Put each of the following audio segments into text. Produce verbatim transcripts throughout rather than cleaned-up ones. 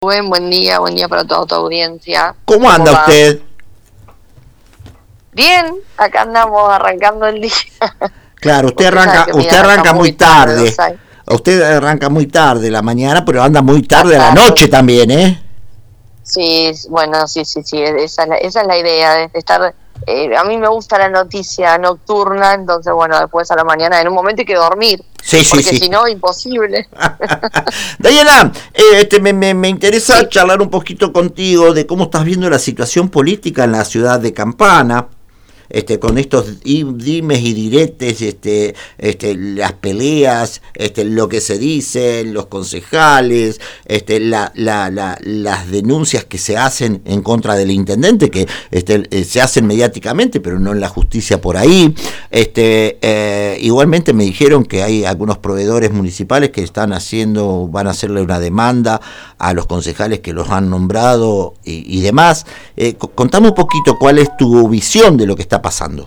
Buen, buen día, buen día para toda tu audiencia. ¿Cómo anda va? usted? Bien, acá andamos arrancando el día. Claro, usted Usted sabe arranca, que mi usted arranca arranca muy muy tarde, tarde. ¿lo sabe? Usted arranca muy tarde la mañana, pero anda muy tarde a la Acá, noche también, ¿eh? Sí, bueno, sí, sí, sí, esa es la, esa es la idea de estar. Eh, a mí me gusta la noticia nocturna, entonces, bueno, después a la mañana, en un momento hay que dormir, Sí, sí, porque sí. si no, imposible. Diana, eh, este, me, me, me interesa Sí. charlar un poquito contigo de cómo estás viendo la situación política en la ciudad de Campana. Este, con estos dimes y diretes, este, este, las peleas, este, lo que se dice, los concejales, este, la, la, la, las denuncias que se hacen en contra del intendente, que este, se hacen mediáticamente, pero no en la justicia por ahí. Este, eh, igualmente me dijeron que hay algunos proveedores municipales que están haciendo, van a hacerle una demanda a los concejales que los han nombrado y, y demás. Eh, contame un poquito cuál es tu visión de lo que está pasando.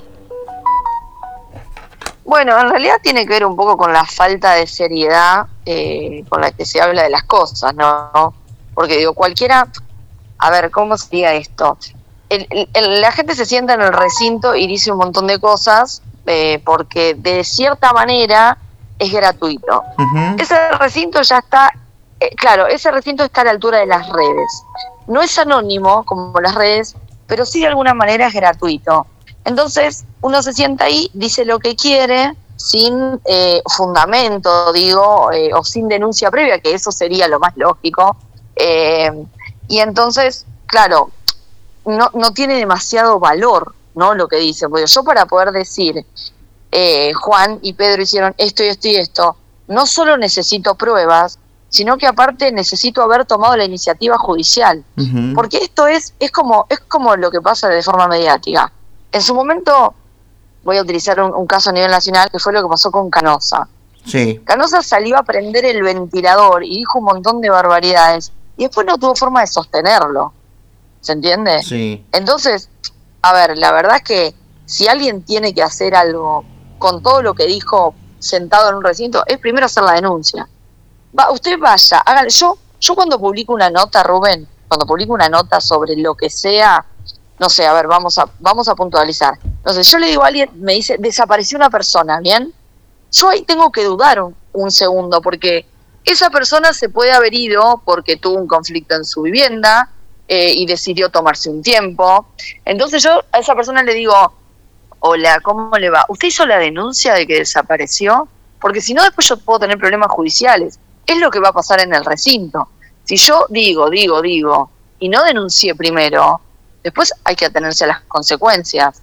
Bueno, en realidad tiene que ver un poco con la falta de seriedad eh, con la que se habla de las cosas, ¿no? Porque digo, cualquiera, a ver, ¿cómo se diga esto? El, el, el, la gente se sienta en el recinto y dice un montón de cosas eh, porque de cierta manera es gratuito. Uh-huh. Ese recinto ya está, eh, claro, ese recinto está a la altura de las redes. No es anónimo como las redes, pero sí de alguna manera es gratuito. Entonces uno se sienta ahí, dice lo que quiere, sin eh, fundamento, digo, eh, o sin denuncia previa, que eso sería lo más lógico. Eh, y entonces, claro, no, no tiene demasiado valor, ¿no? Lo que dice, porque yo para poder decir, eh, Juan y Pedro hicieron esto y esto y esto, no solo necesito pruebas, sino que aparte necesito haber tomado la iniciativa judicial. Uh-huh. Porque esto es, es, como, es como lo que pasa de forma mediática. En su momento, voy a utilizar un, un caso a nivel nacional, que fue lo que pasó con Canosa. Sí. Canosa salió a prender el ventilador y dijo un montón de barbaridades, y después no tuvo forma de sostenerlo. ¿Se entiende? Sí. Entonces, a ver, la verdad es que si alguien tiene que hacer algo con todo lo que dijo sentado en un recinto, es primero hacer la denuncia. Va, usted vaya, hágale. Yo, yo cuando publico una nota, Rubén, cuando publico una nota sobre lo que sea, no sé, a ver, vamos a, vamos a puntualizar. Entonces, yo le digo a alguien, me dice, desapareció una persona, ¿bien? Yo ahí tengo que dudar un, un segundo, porque esa persona se puede haber ido porque tuvo un conflicto en su vivienda eh, y decidió tomarse un tiempo. Entonces yo a esa persona le digo, hola, ¿cómo le va? ¿Usted hizo la denuncia de que desapareció? Porque si no, después yo puedo tener problemas judiciales. Es lo que va a pasar en el recinto. Si yo digo, digo, digo, y no denuncié primero, después hay que atenerse a las consecuencias.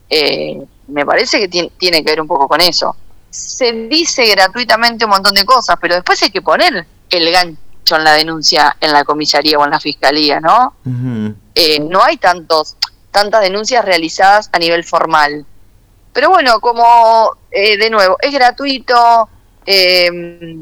Eh, me parece que tiene, tiene que ver un poco con eso. Se dice gratuitamente un montón de cosas, pero después hay que poner el gancho en la denuncia en la comisaría o en la fiscalía, ¿no? Uh-huh. Eh, no hay tantos tantas denuncias realizadas a nivel formal. Pero bueno, como, eh, de nuevo, es gratuito. Eh,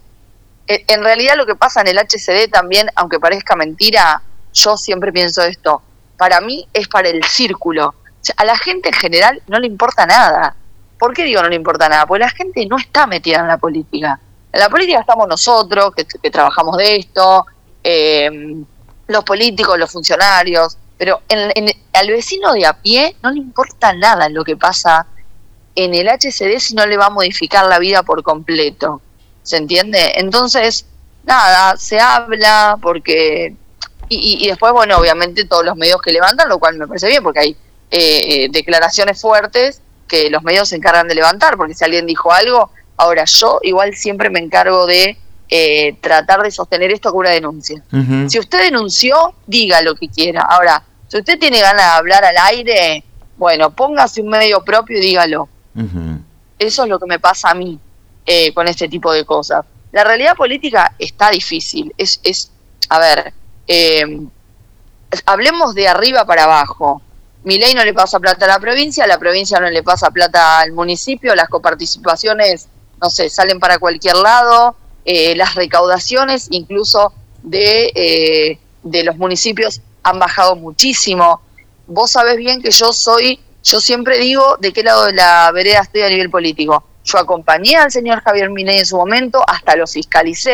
en realidad lo que pasa en el H C D también, aunque parezca mentira, yo siempre pienso esto, para mí es para el círculo. O sea, a la gente en general no le importa nada. ¿Por qué digo no le importa nada? Porque la gente no está metida en la política. En la política estamos nosotros, que, que trabajamos de esto, eh, los políticos, los funcionarios, pero en, en, al vecino de a pie no le importa nada lo que pasa en el H C D si no le va a modificar la vida por completo. ¿Se entiende? Entonces, nada, se habla porque... Y, y después, bueno, obviamente todos los medios que levantan, lo cual me parece bien, porque hay eh, declaraciones fuertes que los medios se encargan de levantar, porque si alguien dijo algo, ahora yo igual siempre me encargo de eh, tratar de sostener esto con una denuncia. Uh-huh. Si usted denunció, diga lo que quiera. Ahora, si usted tiene ganas de hablar al aire, bueno, póngase un medio propio y dígalo. Uh-huh. Eso es lo que me pasa a mí eh, con este tipo de cosas. La realidad política está difícil. Es, es a ver... Eh, hablemos de arriba para abajo. Milei no le pasa plata a la provincia, la provincia no le pasa plata al municipio, las coparticipaciones, no sé, salen para cualquier lado, eh, las recaudaciones incluso de, eh, de los municipios han bajado muchísimo. Vos sabés bien que yo soy, yo siempre digo de qué lado de la vereda estoy a nivel político. Yo acompañé al señor Javier Milei en su momento, hasta lo fiscalicé,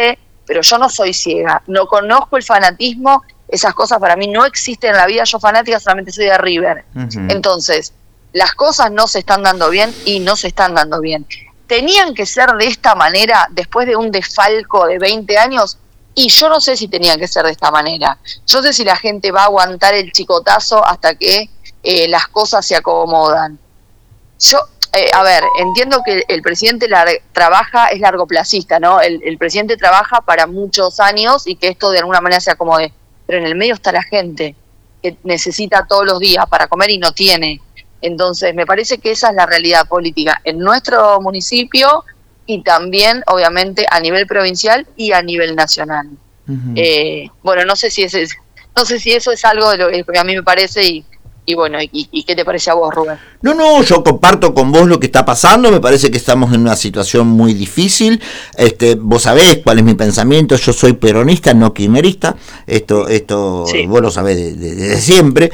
pero yo no soy ciega, no conozco el fanatismo, esas cosas para mí no existen en la vida, yo fanática solamente soy de River. Uh-huh. Entonces, las cosas no se están dando bien y no se están dando bien. ¿Tenían que ser de esta manera después de un desfalco de veinte años? Y yo no sé si tenían que ser de esta manera. Yo no sé si la gente va a aguantar el chicotazo hasta que eh, las cosas se acomodan. Yo, eh, a ver, entiendo que el presidente la, trabaja, es largoplacista, ¿no? El, el presidente trabaja para muchos años y que esto de alguna manera se acomode. Pero en el medio está la gente que necesita todos los días para comer y no tiene. Entonces, me parece que esa es la realidad política en nuestro municipio y también, obviamente, a nivel provincial y a nivel nacional. Uh-huh. Eh, bueno, no sé si ese, no sé si eso es algo de lo que a mí me parece y, y bueno, y, y qué te parece a vos, Rubén. No, no, yo comparto con vos lo que está pasando, me parece que estamos en una situación muy difícil. Este, vos sabés cuál es mi pensamiento, yo soy peronista, no kirchnerista, esto, esto sí. Vos lo sabés desde de, de siempre.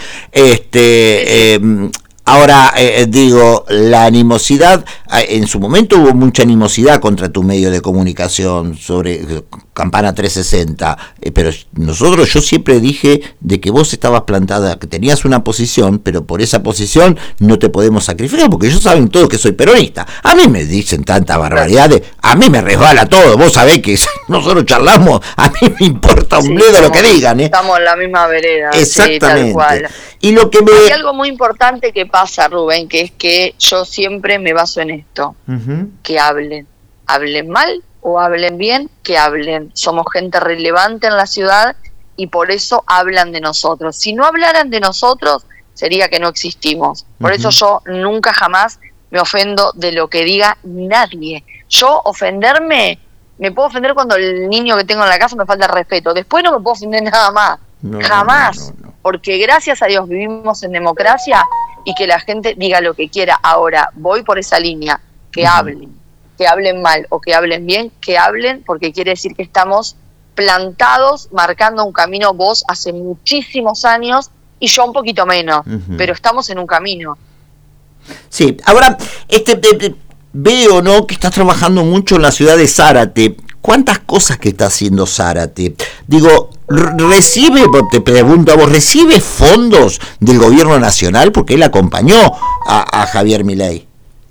Este, sí. eh, Ahora, eh, digo, la animosidad, en su momento hubo mucha animosidad contra tu medio de comunicación sobre Campana trescientos sesenta, eh, pero nosotros, yo siempre dije de que vos estabas plantada, que tenías una posición, pero por esa posición no te podemos sacrificar, porque ellos saben todos que soy peronista. A mí me dicen tantas barbaridades, a mí me resbala todo, vos sabés que nosotros charlamos, a mí me importa un bledo sí, lo que digan. ¿eh? Estamos en la misma vereda. Exactamente. Sí, tal cual. Y lo que me... Hay algo muy importante que pasa, Rubén, que es que yo siempre me baso en esto, uh-huh. que hablen, hablen mal o hablen bien, que hablen. Somos gente relevante en la ciudad y por eso hablan de nosotros. Si no hablaran de nosotros, sería que no existimos. Por uh-huh. eso yo nunca jamás me ofendo de lo que diga nadie. Yo ofenderme, me puedo ofender cuando el niño que tengo en la casa me falta respeto. Después no me puedo ofender nada más. No, jamás. No, no, no. Porque gracias a Dios vivimos en democracia y que la gente diga lo que quiera. Ahora, voy por esa línea, que uh-huh. hablen, que hablen mal o que hablen bien, que hablen, porque quiere decir que estamos plantados, marcando un camino, vos hace muchísimos años y yo un poquito menos, uh-huh. pero estamos en un camino. Sí, ahora, este de, de, veo, ¿no?, que estás trabajando mucho en la ciudad de Zárate. ¿Cuántas cosas que está haciendo Zárate? Digo, ¿recibe, te pregunto a vos, ¿recibe fondos del gobierno nacional? Porque él acompañó a, a Javier Milei.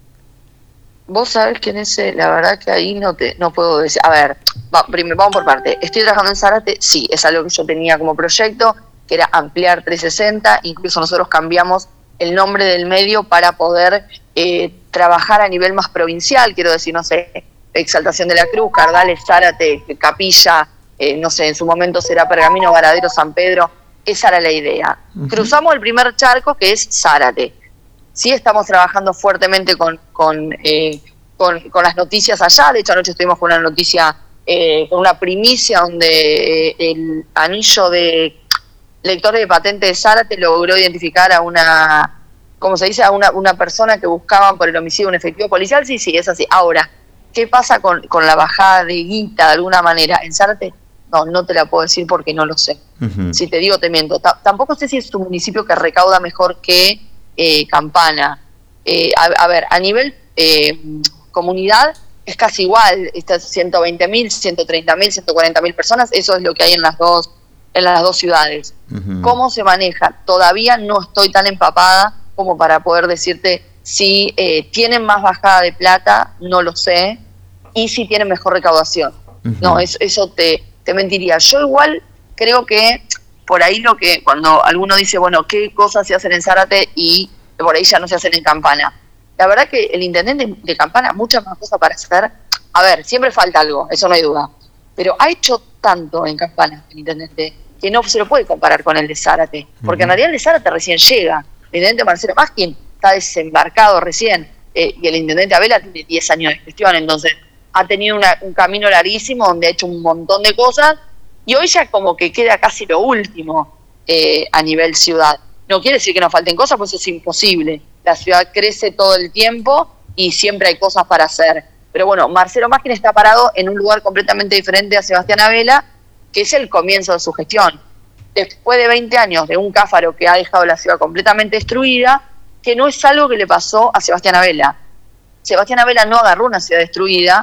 Vos sabés que en ese, la verdad que ahí no te no puedo decir. A ver, va, primero, vamos por parte. ¿Estoy trabajando en Zárate? Sí, es algo que yo tenía como proyecto, que era ampliar trescientos sesenta. Incluso nosotros cambiamos el nombre del medio para poder eh, trabajar a nivel más provincial, quiero decir, no sé, Exaltación de la Cruz, Cardales, Zárate, Capilla, eh, no sé, en su momento será Pergamino, Varadero, San Pedro. Esa era la idea. Uh-huh. Cruzamos el primer charco, que es Zárate. Sí estamos trabajando fuertemente con con, eh, con con las noticias allá. De hecho, anoche estuvimos con una noticia, eh, con una primicia, donde eh, el anillo de lector de patente de Zárate logró identificar a una, ¿cómo se dice?, a una, una persona que buscaban por el homicidio de un efectivo policial. Sí, sí, es así. Ahora, ¿qué pasa con, con la bajada de guita de alguna manera en Zárate? No, no te la puedo decir porque no lo sé. Uh-huh. Si te digo, te miento. T- tampoco sé si es un municipio que recauda mejor que eh, Campana. Eh, a, a ver, a nivel eh, comunidad es casi igual. Estas ciento veinte mil, ciento treinta mil, ciento cuarenta mil personas. Eso es lo que hay en las dos, en las dos ciudades. Uh-huh. ¿Cómo se maneja? Todavía no estoy tan empapada como para poder decirte si eh, tienen más bajada de plata, no lo sé, y si tienen mejor recaudación. Uh-huh. No, eso, eso te, te mentiría. Yo igual creo que por ahí lo que, cuando alguno dice, bueno, ¿qué cosas se hacen en Zárate y por ahí ya no se hacen en Campana? La verdad que el intendente de Campana, muchas más cosas para hacer. A ver, siempre falta algo, eso no hay duda. Pero ha hecho tanto en Campana el intendente que no se lo puede comparar con el de Zárate. Porque uh-huh. en realidad el de Zárate recién llega. El intendente Marcelo Maskin está desembarcado recién, eh, y el intendente Abela tiene diez años de gestión, entonces ha tenido una, un camino larguísimo donde ha hecho un montón de cosas, y hoy ya como que queda casi lo último eh, a nivel ciudad. No quiere decir que nos falten cosas, pues eso es imposible. La ciudad crece todo el tiempo y siempre hay cosas para hacer. Pero bueno, Marcelo Maskin está parado en un lugar completamente diferente a Sebastián Abela, que es el comienzo de su gestión. Después de veinte años de un cáfaro que ha dejado la ciudad completamente destruida, que no es algo que le pasó a Sebastián Abela. Sebastián Abela no agarró una ciudad destruida,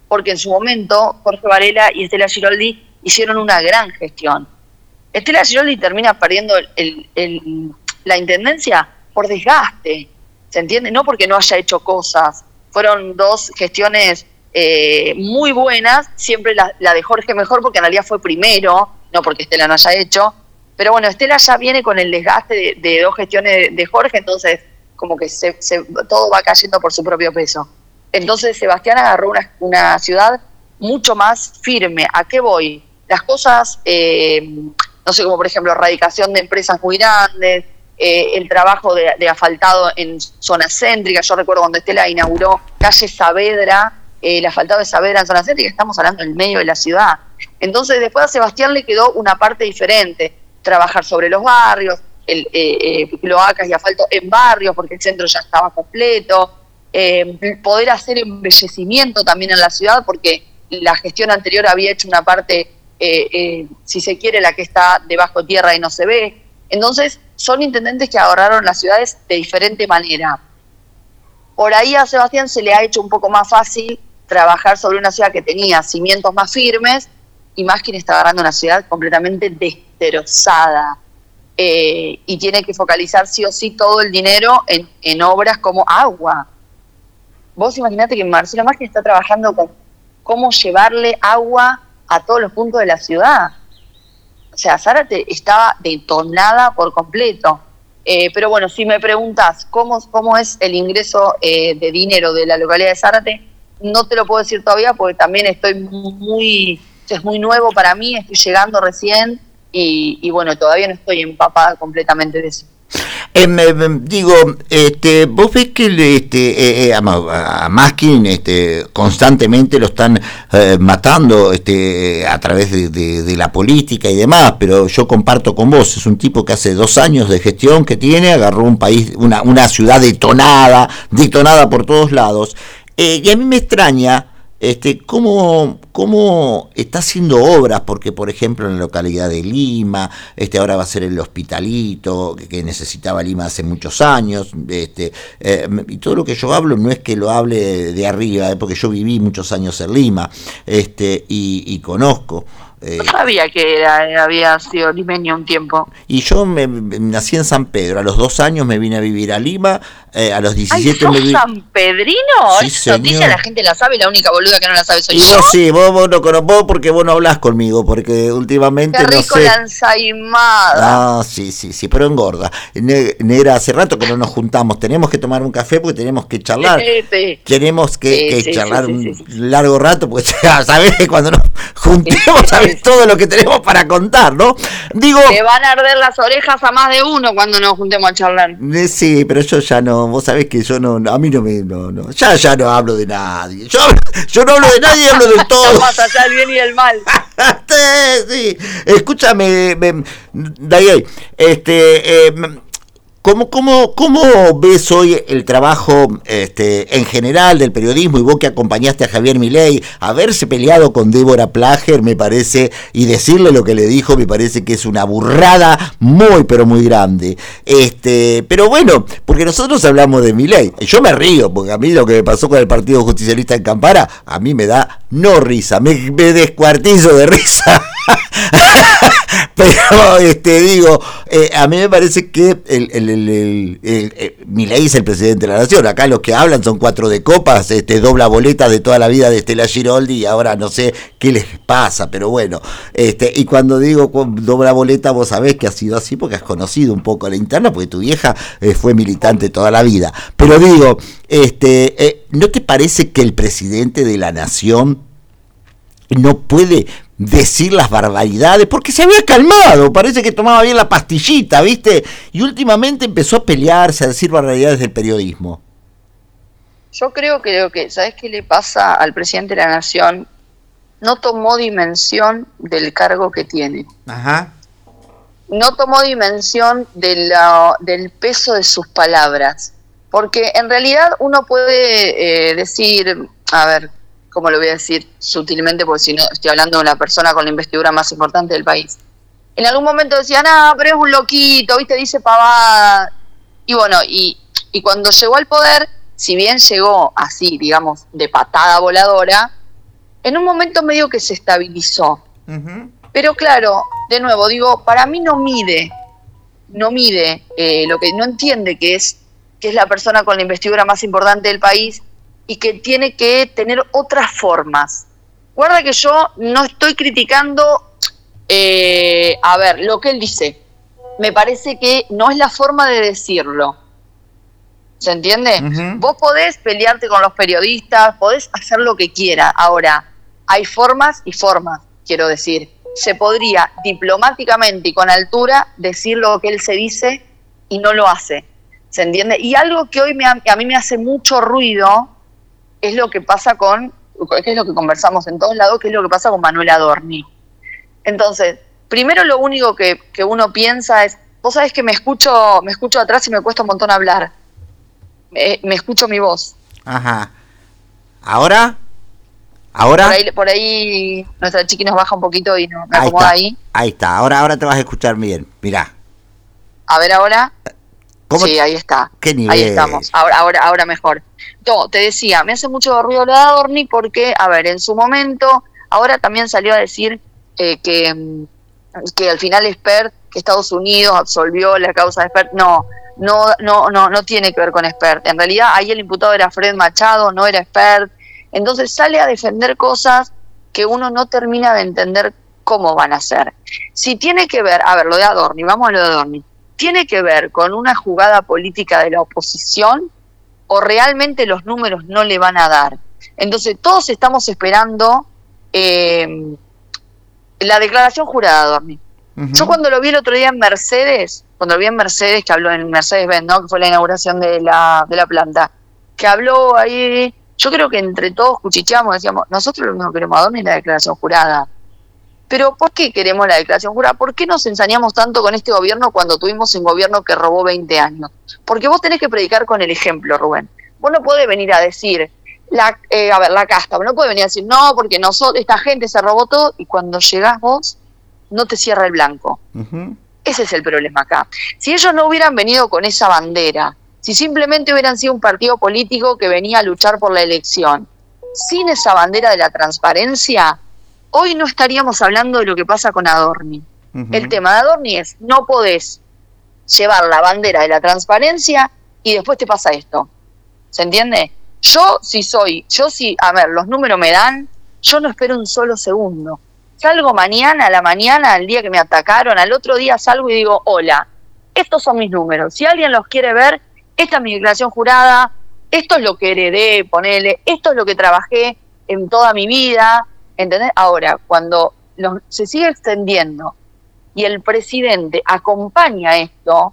porque en su momento Jorge Varela y Estela Giroldi hicieron una gran gestión. Estela Giroldi termina perdiendo el, el, el, la intendencia por desgaste, ¿se entiende? No porque no haya hecho cosas. Fueron dos gestiones eh, muy buenas, siempre la, la de Jorge mejor porque en realidad fue primero, no porque Estela no haya hecho. Pero bueno, Estela ya viene con el desgaste de, de dos gestiones de, de Jorge, entonces como que se, se, todo va cayendo por su propio peso. Entonces Sebastián agarró una, una ciudad mucho más firme. ¿A qué voy? Las cosas, eh, no sé, como por ejemplo erradicación de empresas muy grandes, eh, el trabajo de, de asfaltado en zonas céntricas. Yo recuerdo cuando Estela inauguró calle Saavedra, eh, el asfaltado de Saavedra en zona céntrica, estamos hablando del medio de la ciudad. Entonces después a Sebastián le quedó una parte diferente, trabajar sobre los barrios, el, eh, eh, cloacas y asfalto en barrios, porque el centro ya estaba completo, eh, poder hacer embellecimiento también en la ciudad, porque la gestión anterior había hecho una parte, eh, eh, si se quiere, la que está debajo tierra y no se ve. Entonces, son intendentes que agarraron las ciudades de diferente manera. Por ahí a Sebastián se le ha hecho un poco más fácil trabajar sobre una ciudad que tenía cimientos más firmes, y más quien está agarrando una ciudad completamente destrozada. Eh, y tiene que focalizar sí o sí todo el dinero en, en obras como agua. Vos imaginate que Marcelo Macri está trabajando con cómo llevarle agua a todos los puntos de la ciudad. O sea, Zárate estaba detonada por completo. Eh, pero bueno, si me preguntás cómo, cómo es el ingreso eh, de dinero de la localidad de Zárate, no te lo puedo decir todavía porque también estoy muy, es muy nuevo para mí, estoy llegando recién y, y bueno, todavía no estoy empapada completamente de eso. Eh, me, me, digo, este, vos ves que este, eh, a, a Maskin este, constantemente lo están eh, matando este, a través de, de, de la política y demás, pero yo comparto con vos, es un tipo que hace dos años de gestión que tiene, agarró un país, una, una ciudad detonada, detonada por todos lados, eh, y a mí me extraña Este, ¿cómo, cómo está haciendo obras? Porque, por ejemplo, en la localidad de Lima, este, ahora va a ser el hospitalito que, que necesitaba Lima hace muchos años, este, eh, y todo lo que yo hablo no es que lo hable de, de arriba, eh, porque yo viví muchos años en Lima, este, y, y conozco. Eh, no sabía que era, había sido limeño un tiempo. Y yo me, me nací en San Pedro, a los dos años me vine a vivir a Lima, eh, a los diecisiete Ay, me vine... ¿San Pedrino? Sí, esa noticia la gente la sabe, la única boluda que no la sabe soy y yo. No, sí, vos, vos no conozco porque vos no hablás conmigo, porque últimamente Qué rico no sé... la ensaimada. Ah, sí, sí, sí, pero engorda. Ne Negra, hace rato que no nos juntamos, tenemos que tomar un café porque tenemos que charlar. Sí, sí. Tenemos que, sí, que sí, charlar sí, sí, un sí. largo rato, porque sabés que cuando nos juntemos, sí, sabés sí. todo lo que tenemos para contar, ¿no? Digo... Te van a arder las orejas a más de uno cuando nos juntemos a charlar. Sí, pero yo ya no, vos sabés que yo no, a mí no me, no, no, ya, ya no hablo de nadie. Yo, yo no hablo de nadie, hablo de todo. Más allá del bien y del mal. sí, sí. Escúchame, Dayay, este, eh, ¿Cómo, cómo, ¿Cómo ves hoy el trabajo este, en general del periodismo, y vos que acompañaste a Javier Milei, haberse peleado con Débora Plager, me parece, y decirle lo que le dijo, me parece que es una burrada muy, pero muy grande. Este, pero bueno, porque nosotros hablamos de Milei, yo me río, porque a mí lo que me pasó con el Partido Justicialista en Campana, a mí me da no risa, me, me descuartizo de risa. Pero este digo, eh, a mí me parece que el, el, el, el, el, el Milei es el presidente de la nación. Acá los que hablan son cuatro de copas, este dobla boleta de toda la vida de Estela Giroldi, y ahora no sé qué les pasa, pero bueno, este y cuando digo dobla boleta, vos sabés que ha sido así porque has conocido un poco la interna, porque tu vieja eh, fue militante toda la vida. Pero digo, este eh, ¿no te parece que el presidente de la nación no puede decir las barbaridades? Porque se había calmado, parece que tomaba bien la pastillita, ¿viste? Y últimamente empezó a pelearse, a decir barbaridades del periodismo. Yo creo que lo que, ¿sabés qué le pasa al presidente de la nación? No tomó dimensión del cargo que tiene. Ajá. No tomó dimensión de la, del peso de sus palabras. Porque en realidad uno puede eh, decir, a ver, ¿cómo lo voy a decir sutilmente? Porque si no, estoy hablando de una persona con la investidura más importante del país. En algún momento decía, no, pero es un loquito, ¿viste? Dice pavada. Y bueno, y, y cuando llegó al poder, si bien llegó así, digamos, de patada voladora, En un momento medio que se estabilizó. Uh-huh. Pero claro, de nuevo, digo, para mí no mide, no mide eh, lo que no entiende que es, que es la persona con la investidura más importante del país y que tiene que tener otras formas. Guarda que yo no estoy criticando, eh, a ver, lo que él dice. Me parece que no es la forma de decirlo. ¿Se entiende? Uh-huh. Vos podés pelearte con los periodistas, podés hacer lo que quiera. Ahora, hay formas y formas, quiero decir. Se podría diplomáticamente y con altura decir lo que él se dice y no lo hace. ¿Se entiende? Y algo que hoy me, a mí me hace mucho ruido es lo que pasa con, que es lo que conversamos en todos lados, que es lo que pasa con Manuel Adorni. Entonces, primero lo único que, que uno piensa es, vos sabés que me escucho, me escucho atrás y me cuesta un montón hablar. Me, me escucho mi voz. Ajá. ¿Ahora? ¿Ahora? Por ahí, por ahí nuestra chiqui nos baja un poquito y no, me acomoda ahí. Ahí está, ahí está. Ahora, ahora te vas a escuchar bien. Mirá. A ver ahora. ¿Cómo? Sí, ahí está. ¿Qué nivel? Ahí estamos. Ahora, ahora, ahora mejor. No, te decía, me hace mucho ruido lo de Adorni porque, a ver, en su momento, ahora también salió a decir eh, que, que al final Spert, que Estados Unidos absolvió la causa de Spert. No, no, no, no, no tiene que ver con Spert. En realidad, ahí el imputado era Fred Machado, no era Spert. Entonces sale a defender cosas que uno no termina de entender cómo van a ser. Si tiene que ver, a ver, lo de Adorni, vamos a lo de Adorni, ¿tiene que ver con una jugada política de la oposición o realmente los números no le van a dar? Entonces todos estamos esperando eh, la declaración jurada de Adorni. Uh-huh. Yo cuando lo vi el otro día en Mercedes, cuando lo vi en Mercedes, que habló en Mercedes-Benz, ¿no? Que fue la inauguración de la, de la planta, que habló ahí, yo creo que entre todos cuchicheamos, decíamos, nosotros lo único que queremos a Adorni es la declaración jurada. Pero ¿por qué queremos la declaración jurada? ¿Por qué nos ensañamos tanto con este gobierno cuando tuvimos un gobierno que robó veinte años? Porque vos tenés que predicar con el ejemplo, Rubén. Vos no podés venir a decir, la, eh, a ver, la casta, no podés venir a decir, no, porque nosotros, esta gente se robó todo, y cuando llegás vos, no te cierra el blanco. Uh-huh. Ese es el problema acá. Si ellos no hubieran venido con esa bandera, si simplemente hubieran sido un partido político que venía a luchar por la elección, sin esa bandera de la transparencia, hoy no estaríamos hablando de lo que pasa con Adorni. Uh-huh. El tema de Adorni es, no podés llevar la bandera de la transparencia y después te pasa esto. ¿Se entiende? Yo si soy, yo si, a ver, los números me dan, yo no espero un solo segundo. Salgo mañana, a la mañana, al día que me atacaron, al otro día salgo y digo, hola, estos son mis números. Si alguien los quiere ver, esta es mi declaración jurada, esto es lo que heredé, ponele, esto es lo que trabajé en toda mi vida. ¿Entendés? Ahora, cuando los, se sigue extendiendo y el presidente acompaña esto,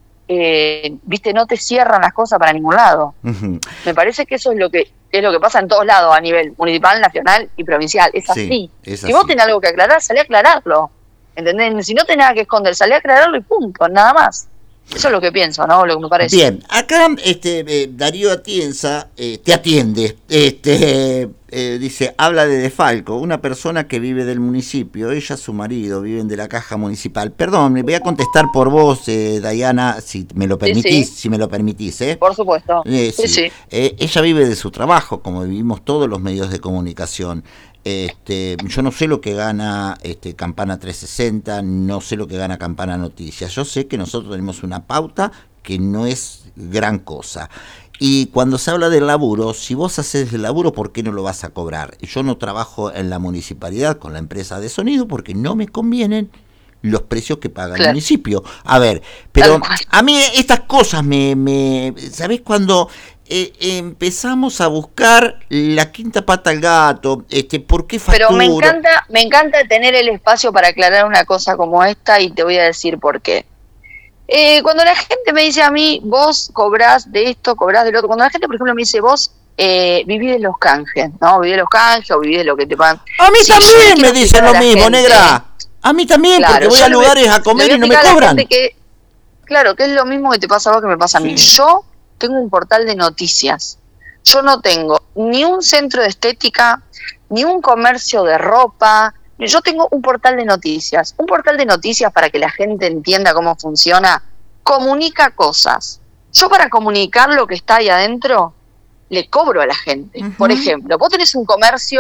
eh, viste, no te cierran las cosas para ningún lado. Uh-huh. Me parece que eso es lo que es lo que pasa en todos lados, a nivel municipal, nacional y provincial. Es así. Sí, es así. Si vos tenés algo que aclarar, salí a aclararlo. ¿Entendés? Si no tenés nada que esconder, salí a aclararlo y punto, nada más. Eso es lo que pienso, ¿no? Lo que me parece. Bien, acá este eh, Darío Atienza eh, te atiende. Este eh, dice, habla de De Falco, una persona que vive del municipio, ella, su marido, viven de la caja municipal. Perdón, me voy a contestar por vos, eh, Dayana, si me lo permitís, sí, sí. si me lo permitís, ¿eh? Por supuesto. Eh, sí. Sí, sí. Eh, ella vive de su trabajo, como vivimos todos los medios de comunicación. Este, yo no sé lo que gana este, Campana trescientos sesenta, no sé lo que gana Campana Noticias. Yo sé que nosotros tenemos una pauta que no es gran cosa. Y cuando se habla del laburo, si vos haces el laburo, ¿por qué no lo vas a cobrar? Yo no trabajo en la municipalidad con la empresa de sonido porque no me convienen los precios que paga claro. el municipio. A ver, pero a mí estas cosas me... me ¿sabés cuando... Eh, empezamos a buscar la quinta pata al gato, este, ¿por qué factura? Pero me encanta, me encanta tener el espacio para aclarar una cosa como esta y te voy a decir por qué. Eh, cuando la gente me dice a mí, vos cobrás de esto, cobrás del otro, cuando la gente, por ejemplo, me dice, vos eh, vivís de los canjes, ¿no? Vivís de los canjes o vivís de lo que te pagan. A mí si también me dicen lo mismo, gente, negra. A mí también, claro, porque voy a lugares me, a comer y no me cobran. Que, claro, que es lo mismo que te pasa a vos que me pasa a mí. Sí. Yo tengo un portal de noticias. Yo no tengo ni un centro de estética, ni un comercio de ropa. Yo tengo un portal de noticias. Un portal de noticias, para que la gente entienda cómo funciona, comunica cosas. Yo, para comunicar lo que está ahí adentro, le cobro a la gente. Uh-huh. Por ejemplo, vos tenés un comercio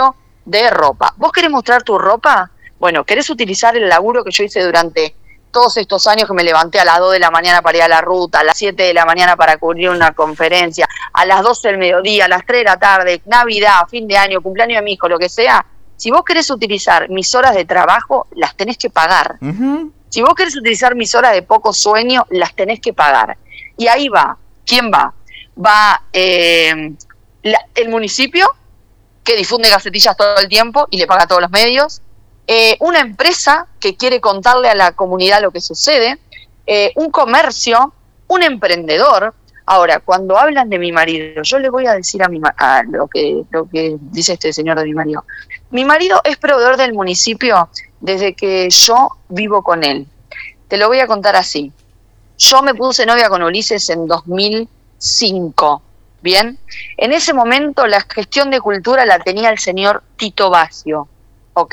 de ropa. ¿Vos querés mostrar tu ropa? Bueno, ¿querés utilizar el laburo que yo hice durante todos estos años, que me levanté a las dos de la mañana para ir a la ruta, a las siete de la mañana para cubrir una conferencia, a las doce del mediodía, a las tres de la tarde, Navidad, fin de año, cumpleaños de mi hijo, lo que sea? Si vos querés utilizar mis horas de trabajo, las tenés que pagar. Uh-huh. Si vos querés utilizar mis horas de poco sueño, las tenés que pagar. Y ahí va. ¿Quién va? Va eh, la, el municipio, que difunde gacetillas todo el tiempo y le paga a todos los medios. Eh, una empresa que quiere contarle a la comunidad lo que sucede, eh, un comercio, un emprendedor. Ahora, cuando hablan de mi marido, yo le voy a decir a, mi ma- a lo que lo que dice este señor de mi marido. Mi marido es proveedor del municipio desde que yo vivo con él. Te lo voy a contar así. Yo me puse novia con Ulises en dos mil cinco, ¿bien? En ese momento la gestión de cultura la tenía el señor Tito Baggio, ¿ok?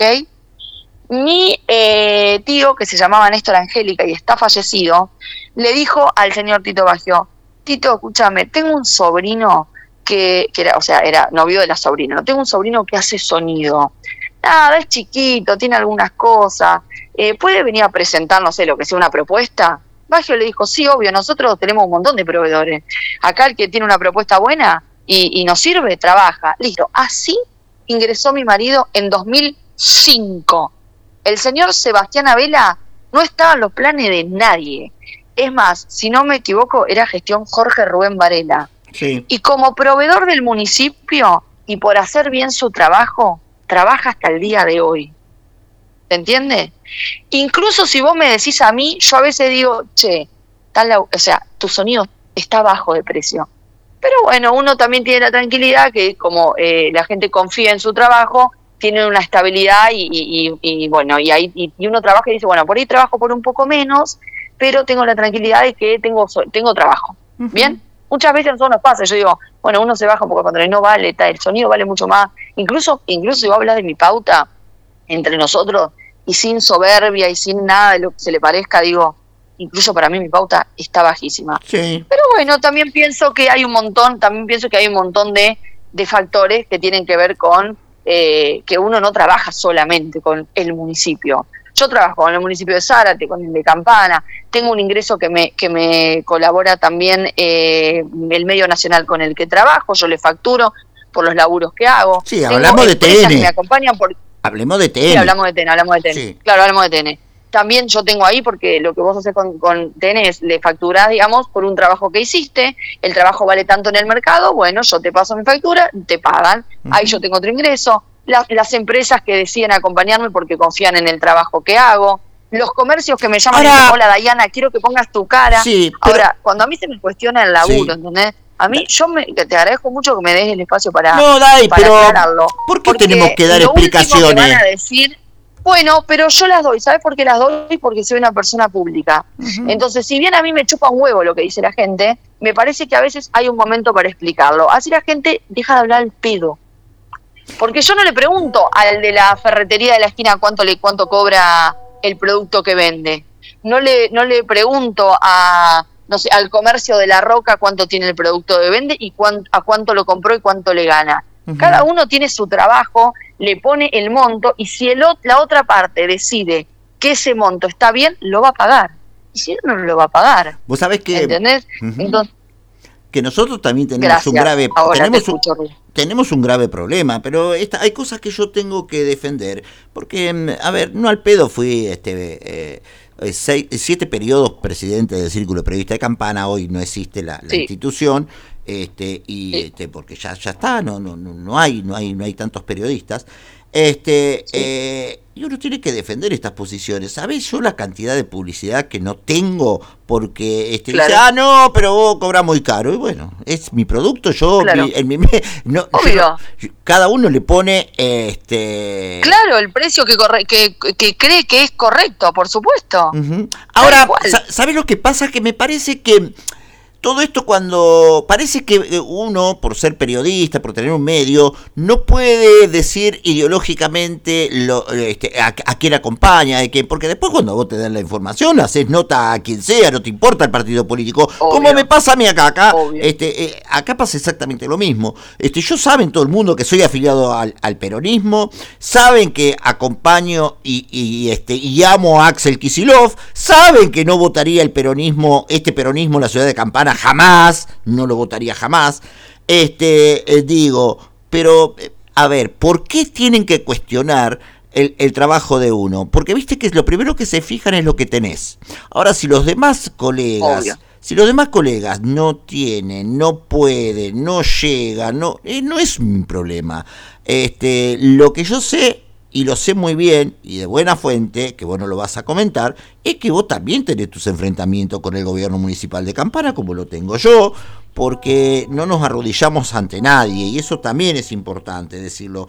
Mi eh, tío, que se llamaba Néstor Angélica y está fallecido, le dijo al señor Tito Baggio: Tito, escúchame, tengo un sobrino que, que era, o sea, era novio de la sobrina, no tengo un sobrino que hace sonido. Nada, es chiquito, tiene algunas cosas, eh, ¿puede venir a presentar, no sé, lo que sea, una propuesta? Baggio le dijo: sí, obvio, nosotros tenemos un montón de proveedores. Acá el que tiene una propuesta buena y, y nos sirve, trabaja. Listo. Así ingresó mi marido en dos mil cinco. El señor Sebastián Abela no estaba en los planes de nadie. Es más, si no me equivoco, era gestión Jorge Rubén Varela. Sí. Y como proveedor del municipio, y por hacer bien su trabajo, trabaja hasta el día de hoy. ¿Se entiende? Incluso si vos me decís a mí, yo a veces digo, che, tal la, o sea, tu sonido está bajo de precio. Pero bueno, uno también tiene la tranquilidad que como eh, la gente confía en su trabajo, tiene una estabilidad y, y, y, y bueno, y ahí y, y uno trabaja y dice, bueno, por ahí trabajo por un poco menos, pero tengo la tranquilidad de que tengo tengo trabajo. Uh-huh. ¿Bien? Muchas veces a nosotros nos pasa, yo digo, bueno, uno se baja un poco cuando no vale, tal, el sonido vale mucho más. Incluso, incluso si vos hablas de mi pauta entre nosotros y sin soberbia y sin nada de lo que se le parezca, digo, incluso para mí mi pauta está bajísima. Sí. Pero bueno, también pienso que hay un montón, también pienso que hay un montón de, de factores que tienen que ver con eh, que uno no trabaja solamente con el municipio. Yo trabajo con el municipio de Zárate, con el de Campana, tengo un ingreso que me que me colabora también eh, el medio nacional con el que trabajo, yo le facturo por los laburos que hago. Sí, tengo hablamos de T N. Que me acompañan por... Hablemos de T N. Sí, hablamos de T N, hablamos de T N. Sí. Claro, hablamos de T N. También yo tengo ahí, porque lo que vos haces con, con T N es, le facturás, digamos, por un trabajo que hiciste, el trabajo vale tanto en el mercado, bueno, yo te paso mi factura, te pagan, uh-huh. Ahí yo tengo otro ingreso. Las, las empresas que deciden acompañarme porque confían en el trabajo que hago, los comercios que me llaman Ahora, y dicen, hola Dayana, quiero que pongas tu cara. Sí, pero... Ahora, cuando a mí se me cuestiona el laburo, sí. ¿Entendés? A mí, yo me, te agradezco mucho que me des el espacio para, no, Day, para pero aclararlo. ¿Por qué tenemos que dar lo explicaciones? Que van a decir, bueno, pero yo las doy. ¿Sabes por qué las doy? Porque soy una persona pública. Uh-huh. Entonces, si bien a mí me chupa un huevo lo que dice la gente, me parece que a veces hay un momento para explicarlo. Así la gente deja de hablar al pedo. Porque yo no le pregunto al de la ferretería de la esquina cuánto le cuánto cobra el producto que vende. No le no le pregunto a no sé al comercio de La Roca cuánto tiene el producto que vende y cuán, a cuánto lo compró y cuánto le gana. Uh-huh. Cada uno tiene su trabajo, le pone el monto y si el, la otra parte decide que ese monto está bien, lo va a pagar. Y si no, no lo va a pagar. Vos sabés que... ¿Entendés? Uh-huh. Entonces, que nosotros también tenemos Gracias. un grave tenemos un, tenemos un grave problema, pero esta, hay cosas que yo tengo que defender, porque, a ver, no al pedo fui este eh, seis, siete periodos presidente del Círculo de Periodistas de Campana, hoy no existe la, la sí. institución, este y sí. este porque ya ya está, no no no hay no hay no hay tantos periodistas. Este, sí. eh, y uno tiene que defender estas posiciones. ¿Sabés yo la cantidad de publicidad que no tengo? Porque este, claro. dice, ah, no, pero vos cobras muy caro. Y bueno, es mi producto, yo, claro. mi, el, mi, no, yo, yo, cada uno le pone, este... Claro, el precio que, corre, que, que cree que es correcto, por supuesto. Uh-huh. Ahora, ¿sabés lo que pasa? Que me parece que todo esto cuando parece que uno, por ser periodista, por tener un medio, no puede decir ideológicamente lo, este, a, a quién acompaña, de qué, porque después cuando vos te dan la información, haces nota a quien sea, no te importa el partido político, obvio. Como me pasa a mí acá, acá, este, eh, acá pasa exactamente lo mismo. Este, yo saben todo el mundo que soy afiliado al, al peronismo, saben que acompaño y, y, este, y amo a Axel Kicillof, saben que no votaría el peronismo, este peronismo en la ciudad de Campana jamás, no lo votaría jamás, este, eh, digo, pero, eh, a ver, ¿por qué tienen que cuestionar el, el trabajo de uno? Porque viste que lo primero que se fijan es lo que tenés. Ahora, si los demás colegas... Obvio. Si los demás colegas no tienen, no pueden, no llegan, no, eh, no es un problema. Este, lo que yo sé, y lo sé muy bien, y de buena fuente, que vos no lo vas a comentar, es que vos también tenés tus enfrentamientos con el gobierno municipal de Campana, como lo tengo yo, porque no nos arrodillamos ante nadie, y eso también es importante decirlo,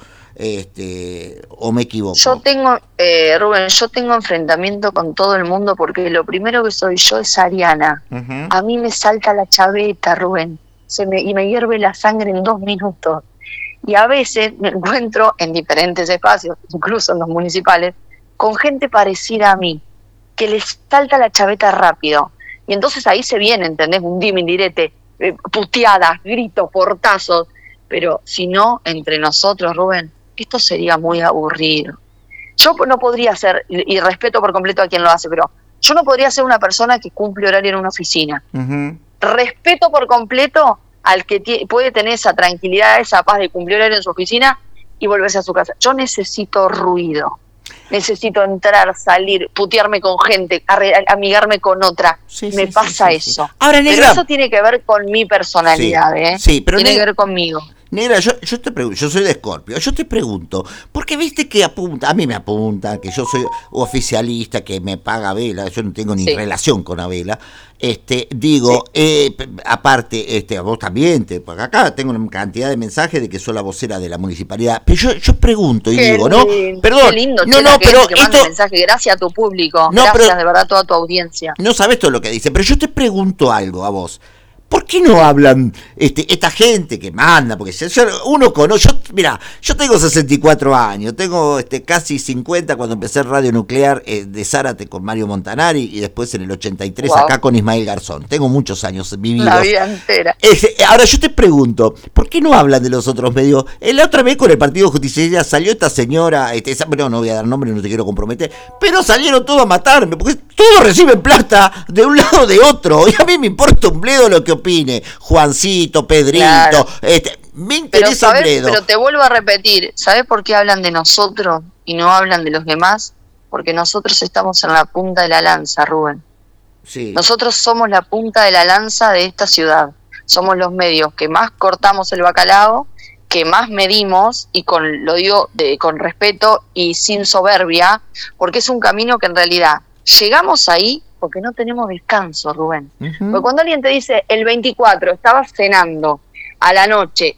este, o me equivoco. Yo tengo, eh, Rubén, yo tengo enfrentamiento con todo el mundo, porque lo primero que soy yo es ariana. Uh-huh. A mí me salta la chaveta, Rubén, se me, y me hierve la sangre en dos minutos. Y a veces me encuentro en diferentes espacios, incluso en los municipales, con gente parecida a mí, que les salta la chaveta rápido. Y entonces ahí se viene, ¿entendés? Un dime, direte, eh, puteadas, gritos, portazos. Pero si no, entre nosotros, Rubén, esto sería muy aburrido. Yo no podría ser, y, y respeto por completo a quien lo hace, pero yo no podría ser una persona que cumple horario en una oficina. Uh-huh. Respeto por completo al que t- puede tener esa tranquilidad, esa paz de cumplir horario en su oficina y volverse a su casa. Yo necesito ruido, necesito entrar, salir, putearme con gente, arre- amigarme con otra. Sí, me sí, pasa sí, sí, eso. Sí. Ahora, Negra, pero eso tiene que ver con mi personalidad, sí, ¿eh? Sí, pero tiene Negra, que ver conmigo. Negra, yo, yo te pregunto, yo soy de Escorpio, yo te pregunto, porque viste que apunta, a mí me apunta, que yo soy oficialista, que me paga Vela, yo no tengo ni sí. relación con Abela, este, digo, sí. eh, aparte, este, a vos también, te, porque acá tengo una cantidad de mensajes de que soy la vocera de la municipalidad, pero yo, yo pregunto y qué digo, ¿no? Perdón, qué lindo, no, no, que pero que esto, mensaje, gracias a tu público, no, gracias pero, de verdad a toda tu audiencia. No sabes todo lo que dice, pero yo te pregunto algo a vos. ¿Por qué no hablan este, esta gente que manda? Porque uno conoce, yo, mira, yo tengo sesenta y cuatro años, tengo este, casi cincuenta cuando empecé Radio Nuclear eh, de Zárate con Mario Montanari y después en el ochenta y tres wow. acá con Ismael Garzón. Tengo muchos años vividos. La vida entera. Eh, ahora yo te pregunto, ¿por qué no hablan de los otros medios? Eh, la otra vez con el Partido Justicialista salió esta señora, este, esa, no, no voy a dar nombre, no te quiero comprometer, pero salieron todos a matarme, porque todos reciben plata de un lado o de otro, y a mí me importa un bledo lo que opine Juancito, Pedrito, claro. este, me interesa pero, un bledo. Pero te vuelvo a repetir, ¿sabés por qué hablan de nosotros y no hablan de los demás? Porque nosotros estamos en la punta de la lanza, Rubén. Sí. Nosotros somos la punta de la lanza de esta ciudad. Somos los medios que más cortamos el bacalao, que más medimos, y con lo digo de, con respeto y sin soberbia, porque es un camino que en realidad llegamos ahí porque no tenemos descanso, Rubén. Uh-huh. Porque cuando alguien te dice, el veinticuatro estabas cenando a la noche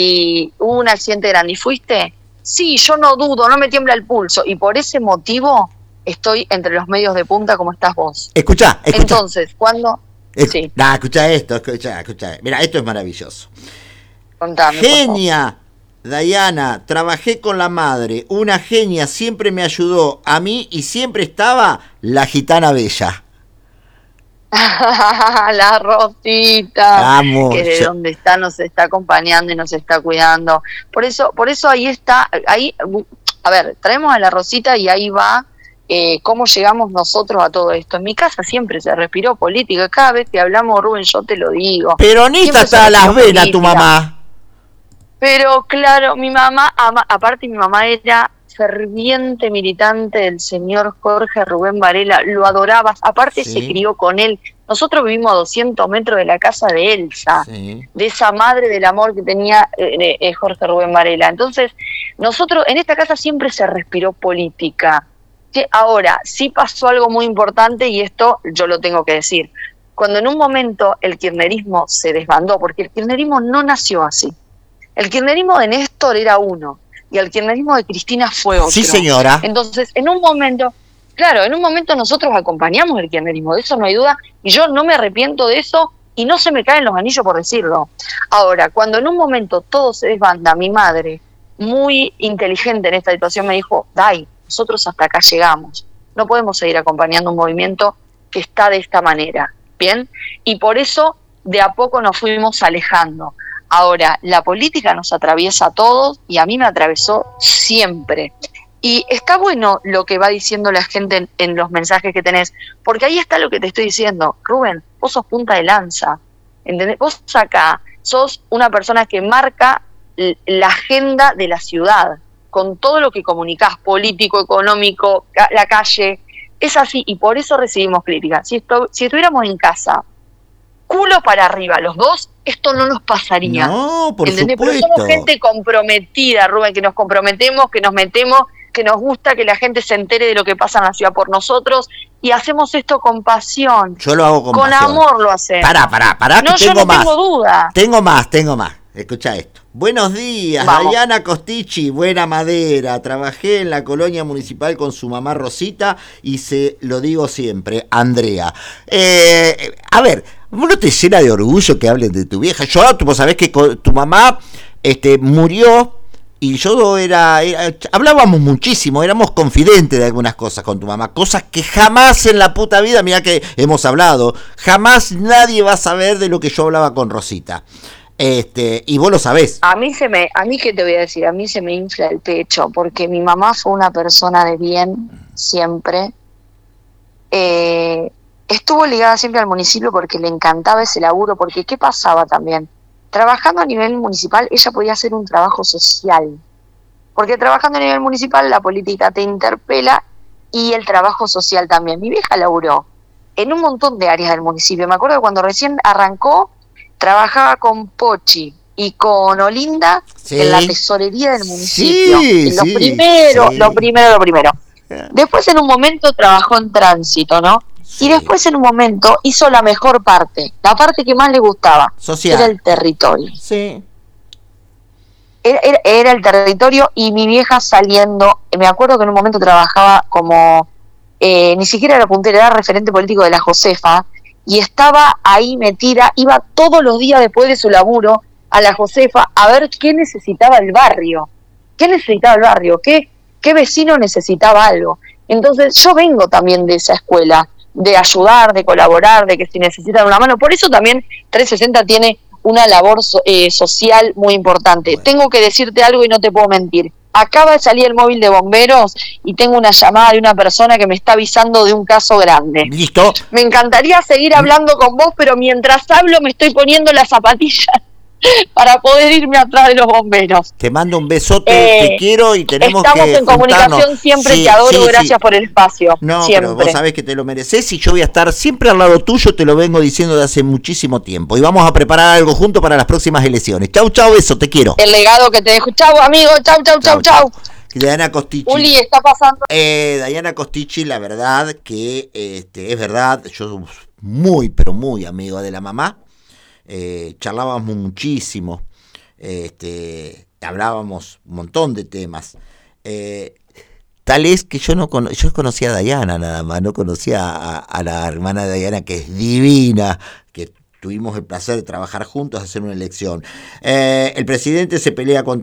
y hubo un accidente grande y fuiste, sí, yo no dudo, no me tiembla el pulso, y por ese motivo estoy entre los medios de punta como estás vos. Escuchá, escuchá. Entonces, cuando... Es, sí. Nah, escuchá esto, escuchá, escuchá. Mira, esto es maravilloso. Contame, Genia, Dayana, trabajé con la madre, una genia, siempre me ayudó a mí y siempre estaba la gitana bella. La Rosita, Vamos, que de yo... donde está nos está acompañando y nos está cuidando. Por eso, por eso ahí está, ahí, a ver, traemos a la Rosita y ahí va eh, cómo llegamos nosotros a todo esto. En mi casa siempre se respiró política, cada vez que hablamos, Rubén, yo te lo digo. Peronista hasta a las venas política. Tu mamá. Pero claro, mi mamá, ama, aparte mi mamá era ferviente militante del señor Jorge Rubén Varela, lo adoraba, aparte sí. Se crió con él. Nosotros vivimos a doscientos metros de la casa de Elsa, sí. De esa madre del amor que tenía eh, eh, Jorge Rubén Varela. Entonces, nosotros, en esta casa siempre se respiró política. ¿Sí? Ahora, sí pasó algo muy importante y esto yo lo tengo que decir. Cuando en un momento el kirchnerismo se desbandó, porque el kirchnerismo no nació así. El kirchnerismo de Néstor era uno, y el kirchnerismo de Cristina fue otro. Sí, señora. Entonces, en un momento, claro, en un momento nosotros acompañamos el kirchnerismo, de eso no hay duda, y yo no me arrepiento de eso, y no se me caen los anillos por decirlo. Ahora, cuando en un momento todo se desbanda, mi madre, muy inteligente en esta situación, me dijo, Day, nosotros hasta acá llegamos, no podemos seguir acompañando un movimiento que está de esta manera, ¿bien? Y por eso de a poco nos fuimos alejando. Ahora, la política nos atraviesa a todos y a mí me atravesó siempre. Y está bueno lo que va diciendo la gente en, en los mensajes que tenés, porque ahí está lo que te estoy diciendo. Rubén, vos sos punta de lanza, ¿entendés? Vos acá sos una persona que marca la agenda de la ciudad, con todo lo que comunicás, político, económico, la calle. Es así, y por eso recibimos críticas. Si, esto, si estuviéramos en casa, culo para arriba los dos, esto no nos pasaría. No, por ¿entendés? supuesto. Pero somos gente comprometida, Rubén, que nos comprometemos, que nos metemos, que nos gusta que la gente se entere de lo que pasa en la ciudad por nosotros, y hacemos esto con pasión. Yo lo hago con, con pasión. amor lo hacemos. Pará, pará, pará, no, que yo tengo no más. tengo duda. Tengo más, tengo más. Escucha esto. Buenos días, Vamos. Dayana Costichi, buena madera. Trabajé en la colonia municipal con su mamá Rosita y se lo digo siempre, Andrea. Eh, a ver, ¿vos no te llena de orgullo que hablen de tu vieja? Yo, tú vos sabés que tu mamá este, murió y yo era, era... Hablábamos muchísimo, éramos confidentes de algunas cosas con tu mamá. Cosas que jamás en la puta vida, mira que hemos hablado, jamás nadie va a saber de lo que yo hablaba con Rosita. Este, y vos lo sabés. A mí se me, a mí qué te voy a decir, a mí se me infla el pecho, porque mi mamá fue una persona de bien, siempre. Eh, estuvo ligada siempre al municipio porque le encantaba ese laburo, porque ¿qué pasaba también? Trabajando a nivel municipal, ella podía hacer un trabajo social. Porque trabajando a nivel municipal, la política te interpela y el trabajo social también. Mi vieja laburó en un montón de áreas del municipio. Me acuerdo que cuando recién arrancó, trabajaba con Pochi y con Olinda sí. en la tesorería del municipio. Sí, lo sí, primero, sí. lo primero, lo primero. Después en un momento trabajó en tránsito, ¿no? Sí. Y después en un momento hizo la mejor parte, la parte que más le gustaba. Social. Era el territorio. Sí. Era, era, era el territorio y mi vieja saliendo, me acuerdo que en un momento trabajaba como, eh, ni siquiera era puntera, era referente político de la Josefa, y estaba ahí metida, iba todos los días después de su laburo a la Josefa a ver qué necesitaba el barrio, qué necesitaba el barrio, qué, qué vecino necesitaba algo. Entonces yo vengo también de esa escuela, de ayudar, de colaborar, de que si necesitan una mano, por eso también trescientos sesenta tiene una labor so, eh, social muy importante. Bueno. Tengo que decirte algo y no te puedo mentir. Acaba de salir el móvil de bomberos y tengo una llamada de una persona que me está avisando de un caso grande. ¿Listo? Me encantaría seguir hablando con vos, pero mientras hablo me estoy poniendo las zapatillas para poder irme atrás de los bomberos. Te mando un besote, eh, te quiero y tenemos estamos que en comunicación siempre, sí, te adoro, sí, gracias sí. por el espacio. No, siempre. Pero vos sabés que te lo mereces y yo voy a estar siempre al lado tuyo, te lo vengo diciendo de hace muchísimo tiempo. Y vamos a preparar algo junto para las próximas elecciones. Chau, chau, beso, te quiero. El legado que te dejo. Chau, amigo, chau, chau, chau, chau. Dayana Costichi. Uli, está pasando. Eh, Dayana Costichi, la verdad que este, es verdad, yo soy muy, pero muy amigo de la mamá. Eh, charlábamos muchísimo. Este, hablábamos un montón de temas. Eh, tal es que yo no cono- yo conocía a Dayana nada más, no conocía a, a la hermana de Dayana, que es divina, que tuvimos el placer de trabajar juntos, hacer una elección. Eh, el presidente se pelea con